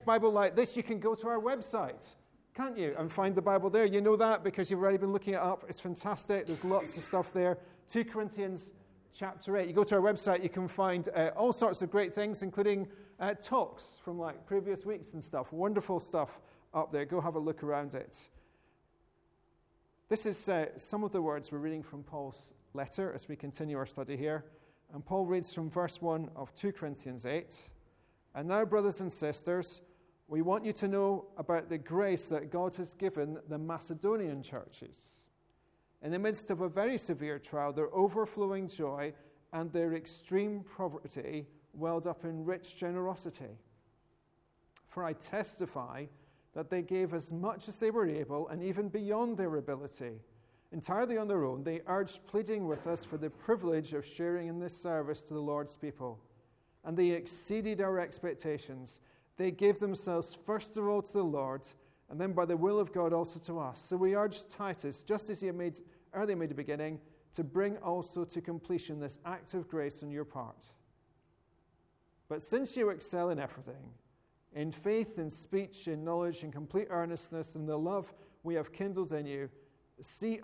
Bible like this, you can go to our website, can't you, and find the Bible there. You know that because you've already been looking it up. It's fantastic. There's lots of stuff there. 2 Corinthians chapter 8. You go to our website, you can find all sorts of great things, including talks from like previous weeks and stuff. Wonderful stuff up there. Go have a look around it. This is some of the words we're reading from Paul's letter as we continue our study here. And Paul reads from verse 1 of 2 Corinthians 8. And now, brothers and sisters, we want you to know about the grace that God has given the Macedonian churches. In the midst of a very severe trial, their overflowing joy and their extreme poverty welled up in rich generosity. For I testify that they gave as much as they were able and even beyond their ability. Entirely on their own, they urged, pleading with us for the privilege of sharing in this service to the Lord's people. And they exceeded our expectations. They gave themselves first of all to the Lord, and then by the will of God also to us. So we urge Titus, just as he had made a beginning, to bring also to completion this act of grace on your part. But since you excel in everything, in faith, in speech, in knowledge, in complete earnestness, and the love we have kindled in you, see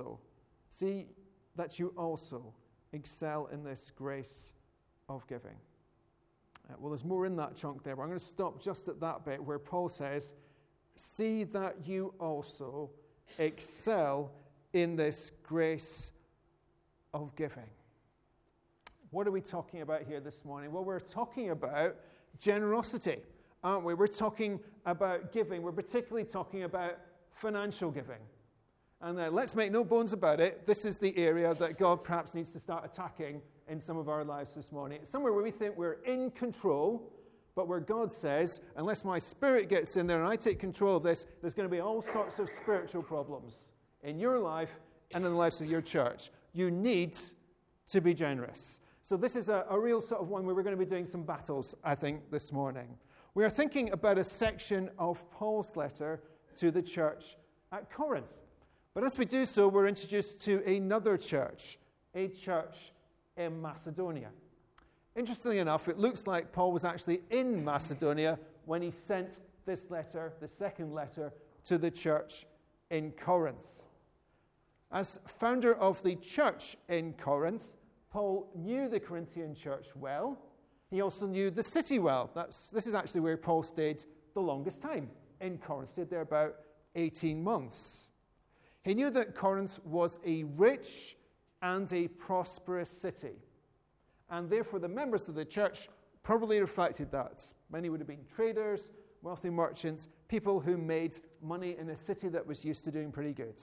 that you also excel in this grace of giving. Well, there's more in that chunk there, but I'm going to stop just at that bit where Paul says, see that you also excel in this grace of giving. What are we talking about here this morning? Well, we're talking about generosity, aren't we? We're talking about giving. We're particularly talking about financial giving. And let's make no bones about it, this is the area that God perhaps needs to start attacking in some of our lives this morning. It's somewhere where we think we're in control, but where God says, unless my spirit gets in there and I take control of this, there's going to be all sorts of spiritual problems in your life and in the lives of your church. You need to be generous. So this is a real sort of one where we're going to be doing some battles, I think, this morning. We are thinking about a section of Paul's letter to the church at Corinth. But as we do so, we're introduced to another church, a church in Macedonia. Interestingly enough, it looks like Paul was actually in Macedonia when he sent this letter, the second letter, to the church in Corinth. As founder of the church in Corinth, Paul knew the Corinthian church well. He also knew the city well. This is actually where Paul stayed the longest time, in Corinth. Stayed there about 18 months. He knew that Corinth was a rich and a prosperous city. And therefore, the members of the church probably reflected that. Many would have been traders, wealthy merchants, people who made money in a city that was used to doing pretty good.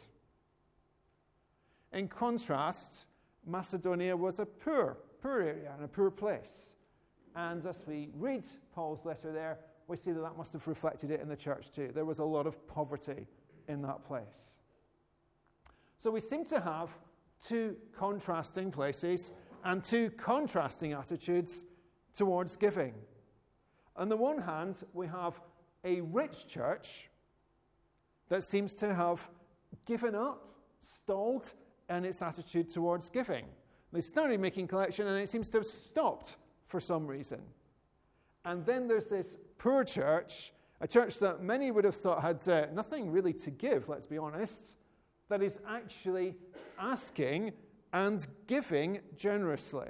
In contrast, Macedonia was a poor area and a poor place. And as we read Paul's letter there, we see that must have reflected it in the church too. There was a lot of poverty in that place. So we seem to have two contrasting places and two contrasting attitudes towards giving. On the one hand, we have a rich church that seems to have given up, stalled in its attitude towards giving. They started making collection and it seems to have stopped for some reason. And then there's this poor church, a church that many would have thought had nothing really to give, let's be honest, that is actually asking and giving generously.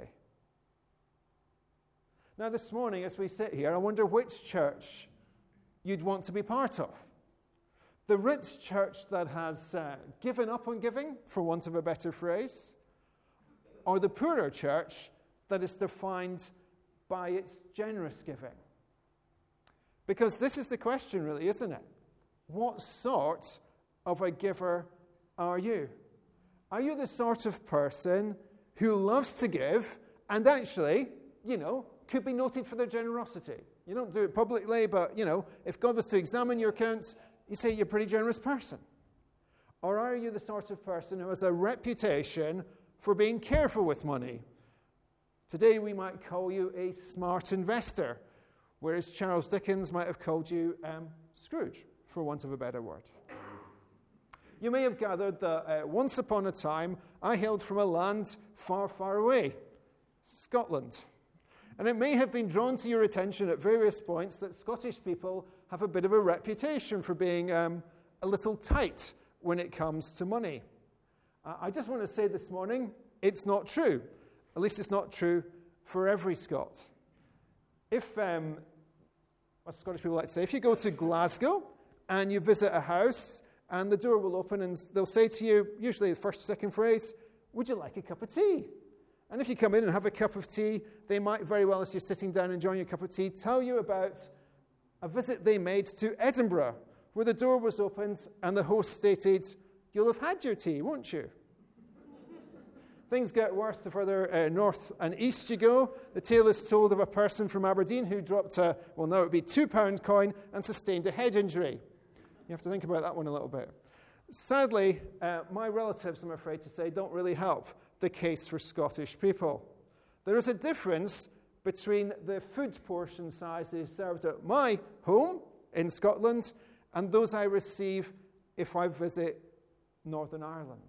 Now this morning, as we sit here, I wonder which church you'd want to be part of. The rich church that has given up on giving, for want of a better phrase, or the poorer church that is defined by its generous giving. Because this is the question really, isn't it? What sort of a giver are you? Are you the sort of person who loves to give and actually, could be noted for their generosity? You don't do it publicly, but, if God was to examine your accounts, you say you're a pretty generous person. Or are you the sort of person who has a reputation for being careful with money? Today we might call you a smart investor, whereas Charles Dickens might have called you Scrooge, for want of a better word. You may have gathered that once upon a time, I hailed from a land far, far away, Scotland. And it may have been drawn to your attention at various points that Scottish people have a bit of a reputation for being a little tight when it comes to money. I just want to say this morning, it's not true. At least it's not true for every Scot. If, what Scottish people like to say, if you go to Glasgow and you visit a house and the door will open and they'll say to you, usually the first or second phrase, would you like a cup of tea? And if you come in and have a cup of tea, they might very well, as you're sitting down enjoying a cup of tea, tell you about a visit they made to Edinburgh, where the door was opened and the host stated, you'll have had your tea, won't you? Things get worse the further north and east you go. The tale is told of a person from Aberdeen who dropped now it would be £2 coin and sustained a head injury. You have to think about that one a little bit. Sadly, my relatives, I'm afraid to say, don't really help the case for Scottish people. There is a difference between the food portion sizes served at my home in Scotland and those I receive if I visit Northern Ireland.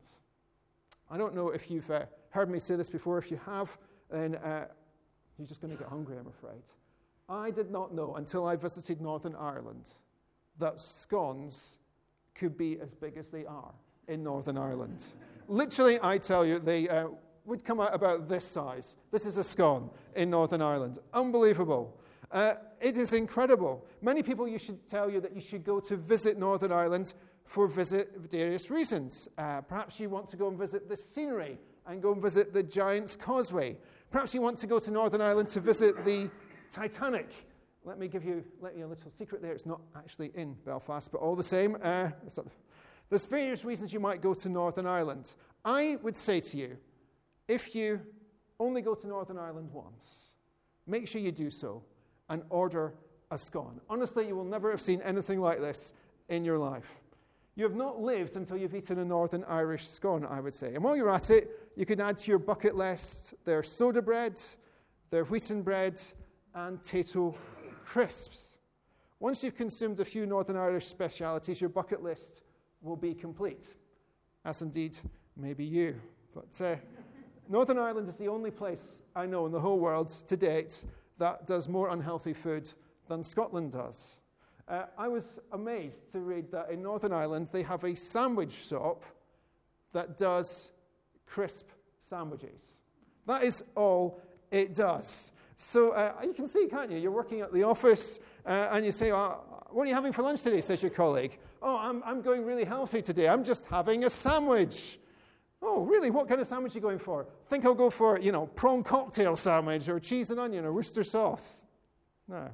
I don't know if you've heard me say this before. If you have, then you're just going to get hungry, I'm afraid. I did not know until I visited Northern Ireland that scones could be as big as they are in Northern Ireland. Literally, I tell you, they would come out about this size. This is a scone in Northern Ireland. Unbelievable. It is incredible. Many people tell you that you should go to visit Northern Ireland for various reasons. Perhaps you want to go and visit the scenery and go and visit the Giant's Causeway. Perhaps you want to go to Northern Ireland to visit the Titanic. Let me give you a little secret there. It's not actually in Belfast, but all the same, there's various reasons you might go to Northern Ireland. I would say to you, if you only go to Northern Ireland once, make sure you do so and order a scone. Honestly, you will never have seen anything like this in your life. You have not lived until you've eaten a Northern Irish scone, I would say. And while you're at it, you can add to your bucket list their soda bread, their wheaten bread, and Tayto crisps. Once you've consumed a few Northern Irish specialities, your bucket list will be complete, as indeed maybe you. But Northern Ireland is the only place I know in the whole world to date that does more unhealthy food than Scotland does. I was amazed to read that in Northern Ireland they have a sandwich shop that does crisp sandwiches. That is all it does. So you can see, can't you? You're working at the office and you say, what are you having for lunch today, says your colleague. Oh, I'm going really healthy today. I'm just having a sandwich. Oh, really? What kind of sandwich are you going for? Think I'll go for, prawn cocktail sandwich or cheese and onion or Worcester sauce. No.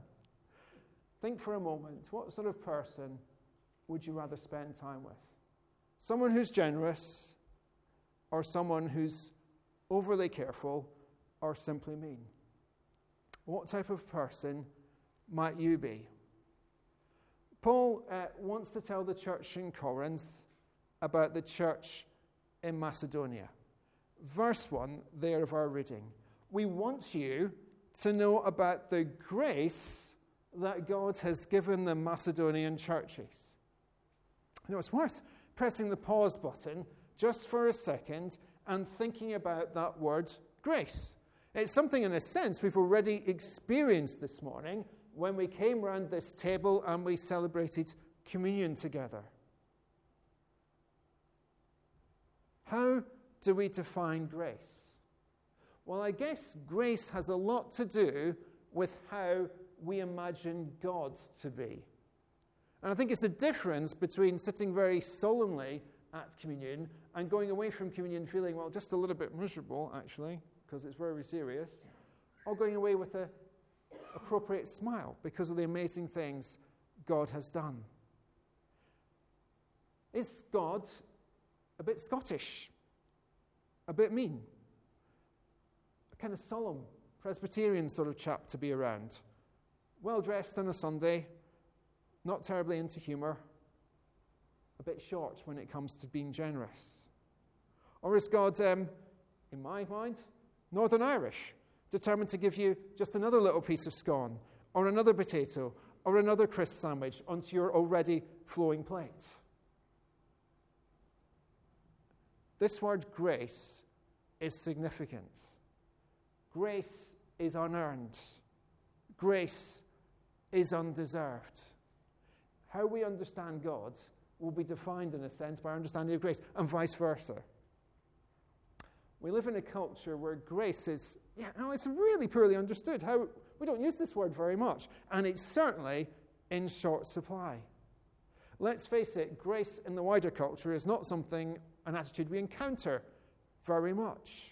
Think for a moment, what sort of person would you rather spend time with? Someone who's generous or someone who's overly careful or simply mean? What type of person might you be? Paul wants to tell the church in Corinth about the church in Macedonia. Verse 1 there of our reading. We want you to know about the grace that God has given the Macedonian churches. It's worth pressing the pause button just for a second and thinking about that word grace. It's something, in a sense, we've already experienced this morning when we came round this table and we celebrated communion together. How do we define grace? Well, I guess grace has a lot to do with how we imagine God to be. And I think it's the difference between sitting very solemnly at communion and going away from communion feeling, just a little bit miserable, actually, because it's very serious, or going away with an appropriate smile because of the amazing things God has done. Is God a bit Scottish, a bit mean, a kind of solemn Presbyterian sort of chap to be around? Well-dressed on a Sunday, not terribly into humour, a bit short when it comes to being generous? Or is God, in my mind, Northern Irish, determined to give you just another little piece of scone, or another potato, or another crisp sandwich onto your already flowing plate? This word grace is significant. Grace is unearned. Grace is undeserved. How we understand God will be defined, in a sense, by our understanding of grace, and vice versa. We live in a culture where grace is, it's really poorly understood. We don't use this word very much, and it's certainly in short supply. Let's face it, grace in the wider culture is not an attitude we encounter very much.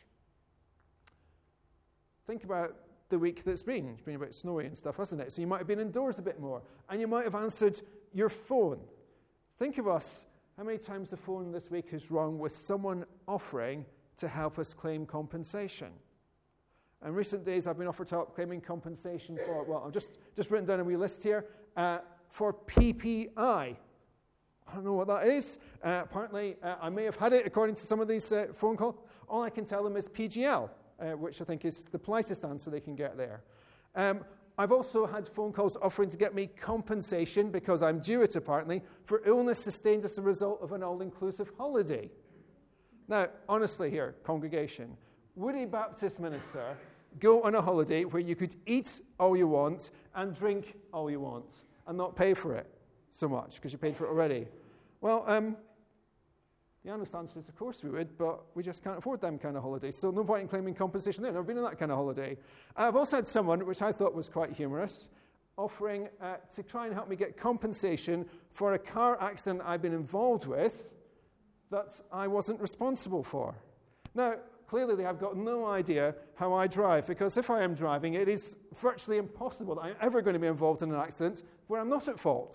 Think about the week that's been. It's been a bit snowy and stuff, hasn't it? So you might have been indoors a bit more, and you might have answered your phone. Think of us, how many times the phone this week has rung with someone offering to help us claim compensation. In recent days, I've been offered to help claiming compensation for, I've just written down a wee list here, for PPI. I don't know what that is. Apparently, I may have had it according to some of these phone calls. All I can tell them is PGL, which I think is the politest answer they can get there. I've also had phone calls offering to get me compensation, because I'm due it apparently, for illness sustained as a result of an all-inclusive holiday. Now, honestly here, congregation, would a Baptist minister go on a holiday where you could eat all you want and drink all you want and not pay for it so much because you paid for it already? Well, the honest answer is, of course we would, but we just can't afford them kind of holidays. So no point in claiming compensation there. I've never been on that kind of holiday. I've also had someone, which I thought was quite humorous, offering to try and help me get compensation for a car accident I've been involved with that I wasn't responsible for. Now, clearly they have got no idea how I drive, because if I am driving, it is virtually impossible that I'm ever going to be involved in an accident where I'm not at fault.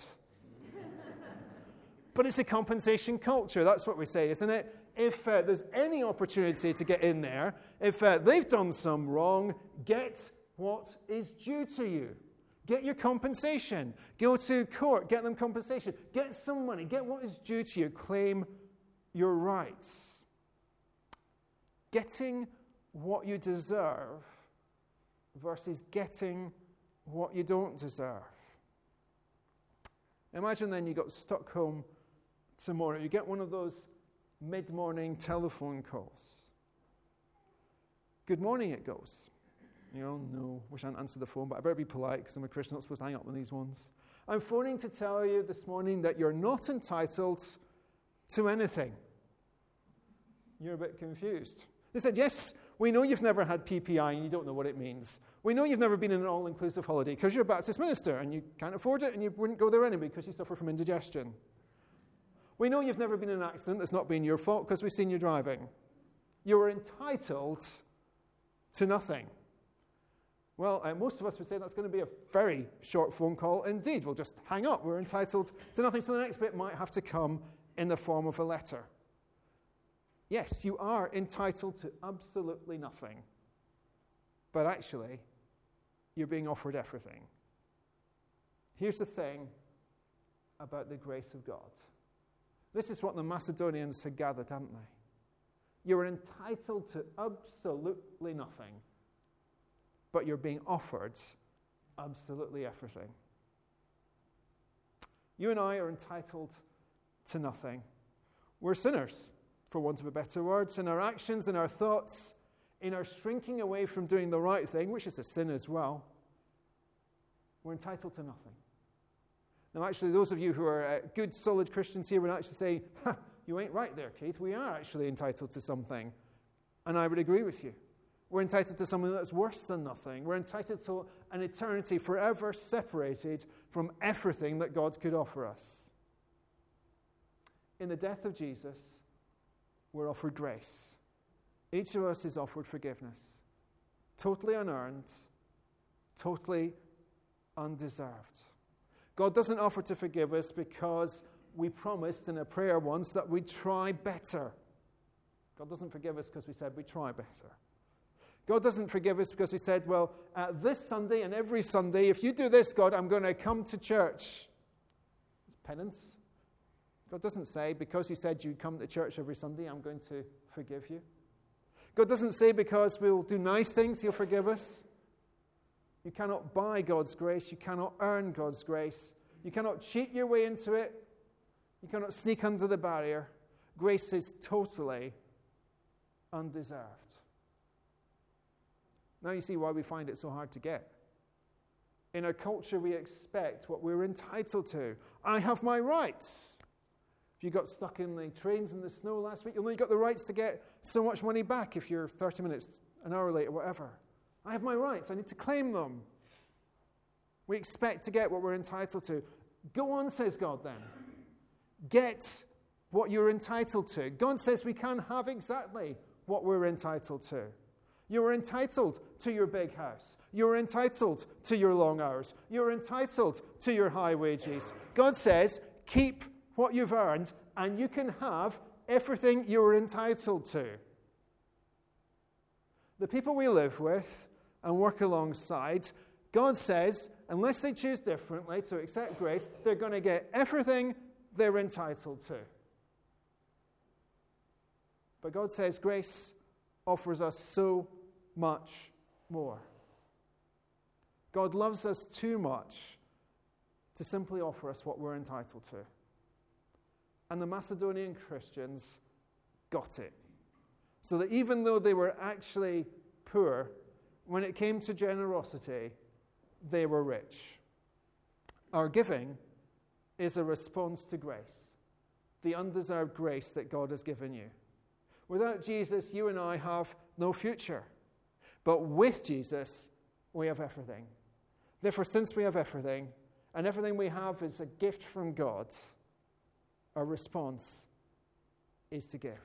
But it's a compensation culture, that's what we say, isn't it? If there's any opportunity to get in there, if they've done some wrong, get what is due to you. Get your compensation. Go to court, get them compensation. Get some money, get what is due to you. Claim your rights. Getting what you deserve versus getting what you don't deserve. Imagine then you got stuck home tomorrow. You get one of those mid-morning telephone calls. Good morning, it goes. No, wish I hadn't answered the phone, but I better be polite because I'm a Christian, not supposed to hang up on these ones. I'm phoning to tell you this morning that you're not entitled to anything. You're a bit confused. They said, yes, we know you've never had PPI and you don't know what it means. We know you've never been in an all-inclusive holiday because you're a Baptist minister and you can't afford it and you wouldn't go there anyway because you suffer from indigestion. We know you've never been in an accident that's not been your fault because we've seen you driving. You're entitled to nothing. Well, most of us would say that's going to be a very short phone call indeed. We'll just hang up. We're entitled to nothing. So the next bit might have to come in the form of a letter. Yes, you are entitled to absolutely nothing. But actually, you're being offered everything. Here's the thing about the grace of God. This is what the Macedonians had gathered, hadn't they? You're entitled to absolutely nothing, but you're being offered absolutely everything. You and I are entitled to nothing. We're sinners, for want of a better word, in our actions, in our thoughts, in our shrinking away from doing the right thing, which is a sin as well. We're entitled to nothing. Now, actually, those of you who are good, solid Christians here would actually say, you ain't right there, Keith. We are actually entitled to something. And I would agree with you. We're entitled to something that's worse than nothing. We're entitled to an eternity forever separated from everything that God could offer us. In the death of Jesus, we're offered grace. Each of us is offered forgiveness. Totally unearned, totally undeserved. God doesn't offer to forgive us because we promised in a prayer once that we'd try better. God doesn't forgive us because we said we'd try better. God doesn't forgive us because we said, well, this Sunday and every Sunday, if you do this, God, I'm going to come to church. It's penance. God doesn't say, because you said you'd come to church every Sunday, I'm going to forgive you. God doesn't say, because we'll do nice things, he'll forgive us. You cannot buy God's grace. You cannot earn God's grace. You cannot cheat your way into it. You cannot sneak under the barrier. Grace is totally undeserved. Now you see why we find it so hard to get. In our culture, we expect what we're entitled to. I have my rights. If you got stuck in the trains in the snow last week, you'll know you got the rights to get so much money back if you're 30 minutes, an hour late, or whatever. I have my rights. I need to claim them. We expect to get what we're entitled to. Go on, says God then. Get what you're entitled to. God says we can have exactly what we're entitled to. You're entitled to your big house. You're entitled to your long hours. You're entitled to your high wages. God says, keep what you've earned, and you can have everything you're entitled to. The people we live with and work alongside, God says, unless they choose differently to accept grace, they're going to get everything they're entitled to. But God says grace offers us so much more. God loves us too much to simply offer us what we're entitled to. And the Macedonian Christians got it. So that even though they were actually poor, when it came to generosity, they were rich. Our giving is a response to grace, the undeserved grace that God has given you. Without Jesus, you and I have no future. But with Jesus, we have everything. Therefore, since we have everything, and everything we have is a gift from God, our response is to give.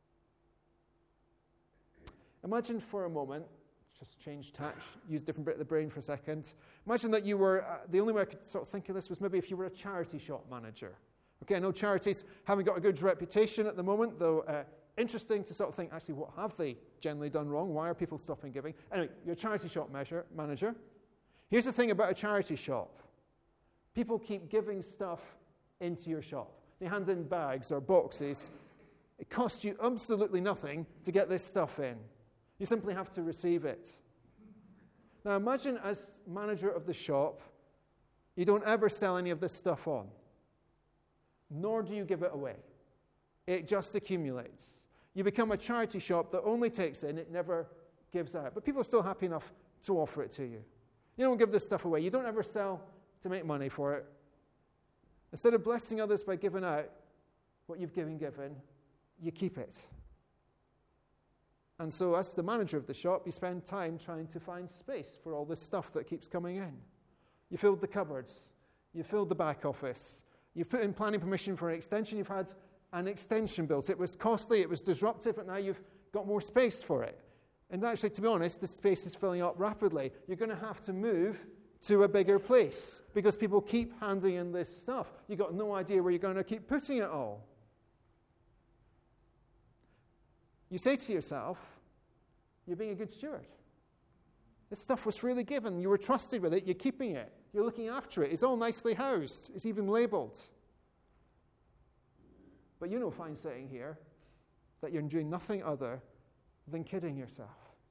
Imagine for a moment, just change tack, use a different bit of the brain for a second. Imagine that you were, the only way I could sort of think of this was maybe if you were a charity shop manager. Okay, I know charities haven't got a good reputation at the moment, though interesting to sort of think, actually, what have they generally done wrong? Why are people stopping giving? Anyway, you're a charity shop manager. Here's the thing about a charity shop. People keep giving stuff into your shop. They hand in bags or boxes. It costs you absolutely nothing to get this stuff in. You simply have to receive it. Now imagine as manager of the shop, you don't ever sell any of this stuff on. Nor do you give it away. It just accumulates. You become a charity shop that only takes in, it never gives out. But people are still happy enough to offer it to you. You don't give this stuff away. You don't ever sell to make money for it. Instead of blessing others by giving out what you've given, you keep it. And so as the manager of the shop, you spend time trying to find space for all this stuff that keeps coming in. You filled the cupboards. You filled the back office. You've put in planning permission for an extension. You've had an extension built. It was costly. It was disruptive. But now you've got more space for it. And actually, to be honest, the space is filling up rapidly. You're going to have to move to a bigger place because people keep handing in this stuff. You've got no idea where you're going to keep putting it all. You say to yourself, you're being a good steward. This stuff was freely given. You were trusted with it. You're keeping it. You're looking after it. It's all nicely housed. It's even labeled. But you know, fine saying here, that you're doing nothing other than kidding yourself.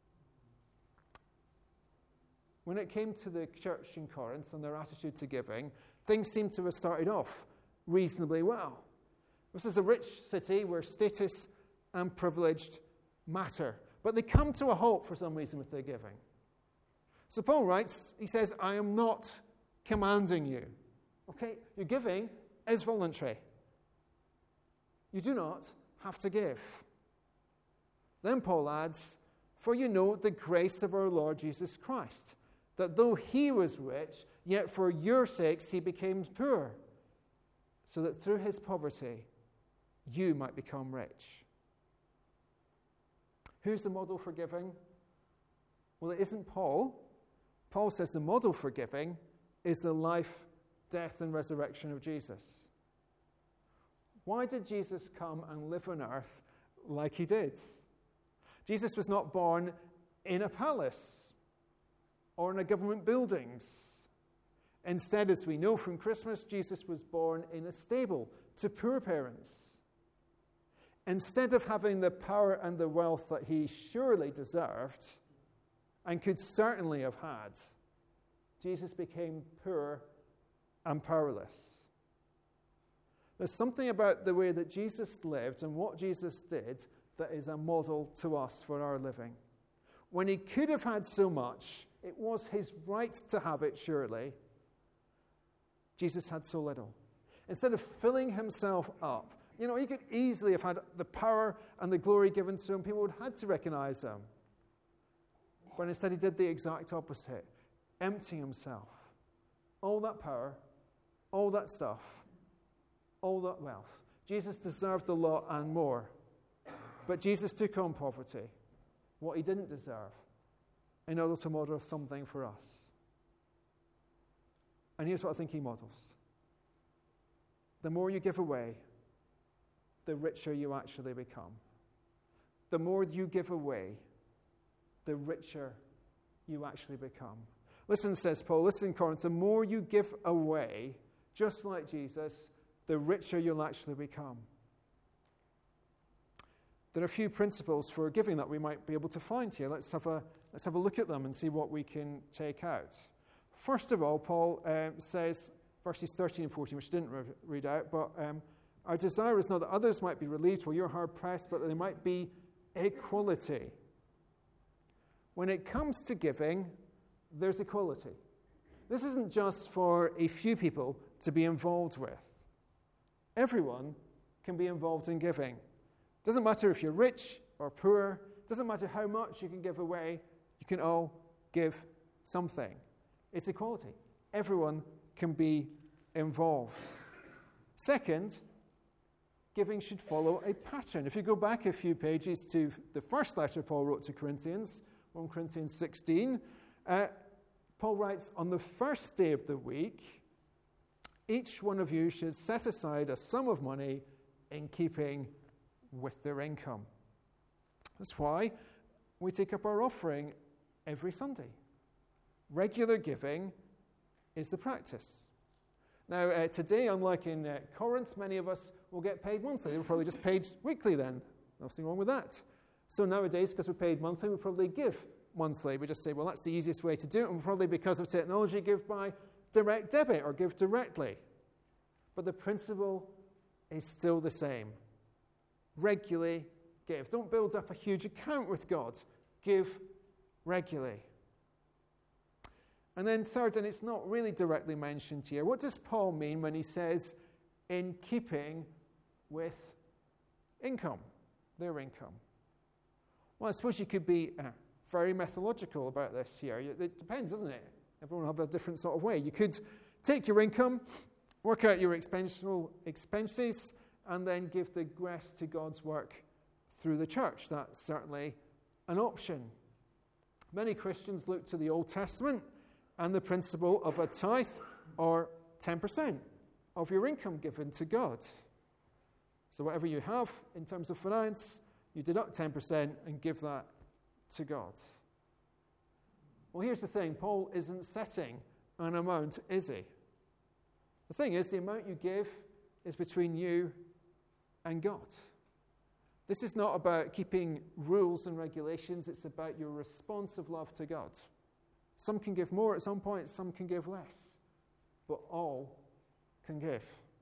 When it came to the church in Corinth and their attitude to giving, things seemed to have started off reasonably well. This is a rich city where status and privilege matter. But they come to a halt for some reason with their giving. So Paul writes, he says, I am not commanding you. Okay, your giving is voluntary. You do not have to give. Then Paul adds, for you know the grace of our Lord Jesus Christ, that though he was rich, yet for your sakes he became poor, so that through his poverty you might become rich. Who's the model for giving? Well, it isn't Paul. Paul says the model for giving is the life, death, and resurrection of Jesus. Why did Jesus come and live on earth like he did? Jesus was not born in a palace or in a government buildings. Instead, as we know from Christmas, Jesus was born in a stable to poor parents. Instead of having the power and the wealth that he surely deserved and could certainly have had, Jesus became poor and powerless. There's something about the way that Jesus lived and what Jesus did that is a model to us for our living. When he could have had so much, it was his right to have it, surely. Jesus had so little. Instead of filling himself up, he could easily have had the power and the glory given to him. People would have had to recognize him. But instead he did the exact opposite, emptying himself. All that power, all that stuff, all that wealth. Jesus deserved a lot and more. But Jesus took on poverty, what he didn't deserve, in order to model something for us. And here's what I think he models. The more you give away, the richer you actually become. The more you give away, the richer you actually become. Listen, says Paul, listen, Corinth, the more you give away, just like Jesus, the richer you'll actually become. There are a few principles for giving that we might be able to find here. Let's have a look at them and see what we can take out. First of all, Paul says, verses 13 and 14, which I didn't read out, but our desire is not that others might be relieved while you're hard pressed, but that there might be equality. When it comes to giving, there's equality. This isn't just for a few people to be involved with. Everyone can be involved in giving. Doesn't matter if you're rich or poor. Doesn't matter how much you can give away. You can all give something. It's equality. Everyone can be involved. Second, giving should follow a pattern. If you go back a few pages to the first letter Paul wrote to Corinthians, 1 Corinthians 16, Paul writes, on the first day of the week, each one of you should set aside a sum of money in keeping with their income. That's why we take up our offering every Sunday. Regular giving is the practice. Now, today, unlike in Corinth, many of us will get paid monthly. They were probably just paid weekly then. Nothing wrong with that. So nowadays, because we're paid monthly, we probably give monthly. We just say, well, that's the easiest way to do it. And probably because of technology, give by direct debit or give directly. But the principle is still the same. Regularly give. Don't build up a huge account with God. Give regularly. And then third, and it's not really directly mentioned here, what does Paul mean when he says, in keeping with income, their income? Well, I suppose you could be very methodological about this here. It depends, doesn't it? Everyone will have a different sort of way. You could take your income, work out your expenses, and then give the rest to God's work through the church. That's certainly an option. Many Christians look to the Old Testament and the principle of a tithe, or 10% of your income given to God. So whatever you have in terms of finance, you deduct 10% and give that to God. Well, here's the thing. Paul isn't setting an amount, is he? The thing is, the amount you give is between you and God. This is not about keeping rules and regulations. It's about your response of love to God. Some can give more at some point, some can give less. But all can give.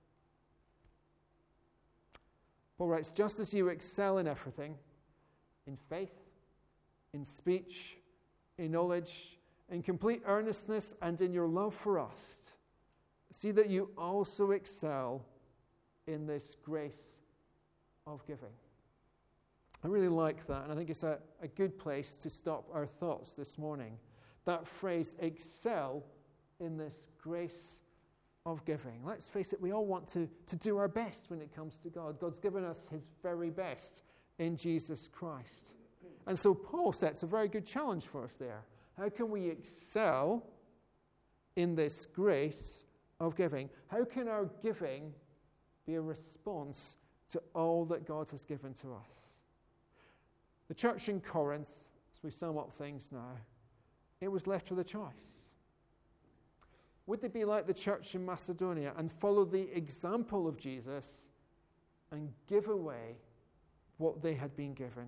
Paul writes, just as you excel in everything, in faith, in speech, in knowledge, in complete earnestness, and in your love for us, see that you also excel in this grace of giving. I really like that, and I think it's a good place to stop our thoughts this morning. That phrase, excel in this grace of giving. Let's face it, we all want to do our best when it comes to God. God's given us his very best in Jesus Christ. And so Paul sets a very good challenge for us there. How can we excel in this grace of giving? How can our giving be a response to all that God has given to us? The church in Corinth, as we sum up things now, it was left with a choice. Would they be like the church in Macedonia and follow the example of Jesus and give away what they had been given?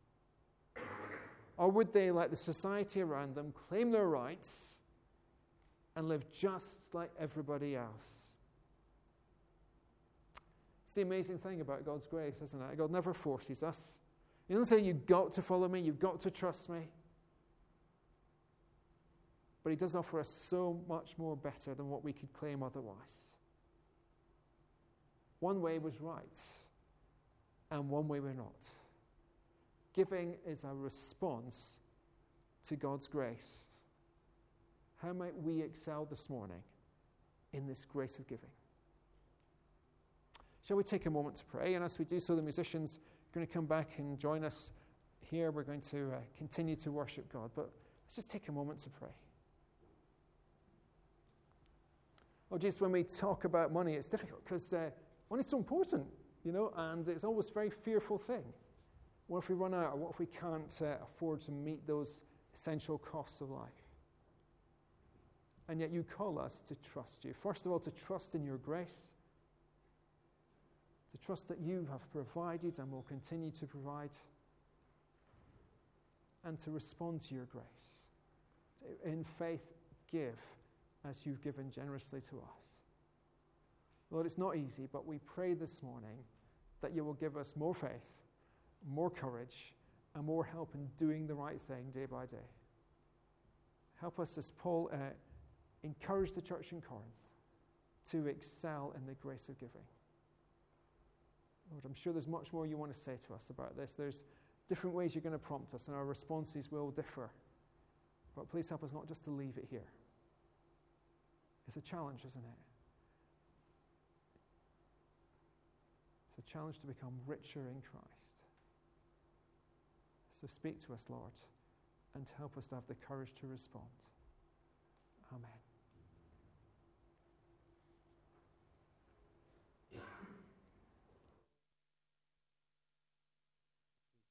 Or would they, like the society around them, claim their rights and live just like everybody else? It's the amazing thing about God's grace, isn't it? God never forces us. He doesn't say, you've got to follow me, you've got to trust me. but he does offer us so much more better than what we could claim otherwise. One way was right, and one way we're not. Giving is a response to God's grace. How might we excel this morning in this grace of giving? Shall we take a moment to pray? And as we do so, the musicians are going to come back and join us here. We're going to continue to worship God, but let's just take a moment to pray. Oh, Jesus, when we talk about money, it's difficult because money's so important, and it's always a very fearful thing. What if we run out, or what if we can't afford to meet those essential costs of life? And yet you call us to trust you. First of all, to trust in your grace, to trust that you have provided and will continue to provide, and to respond to your grace. To, in faith, give as you've given generously to us. Lord, it's not easy, but we pray this morning that you will give us more faith, more courage, and more help in doing the right thing day by day. Help us, as Paul encouraged the church in Corinth, to excel in the grace of giving. Lord, I'm sure there's much more you want to say to us about this. There's different ways you're going to prompt us, and our responses will differ. But please help us not just to leave it here. It's a challenge, isn't it? It's a challenge to become richer in Christ. So speak to us, Lord, and help us to have the courage to respond. Amen.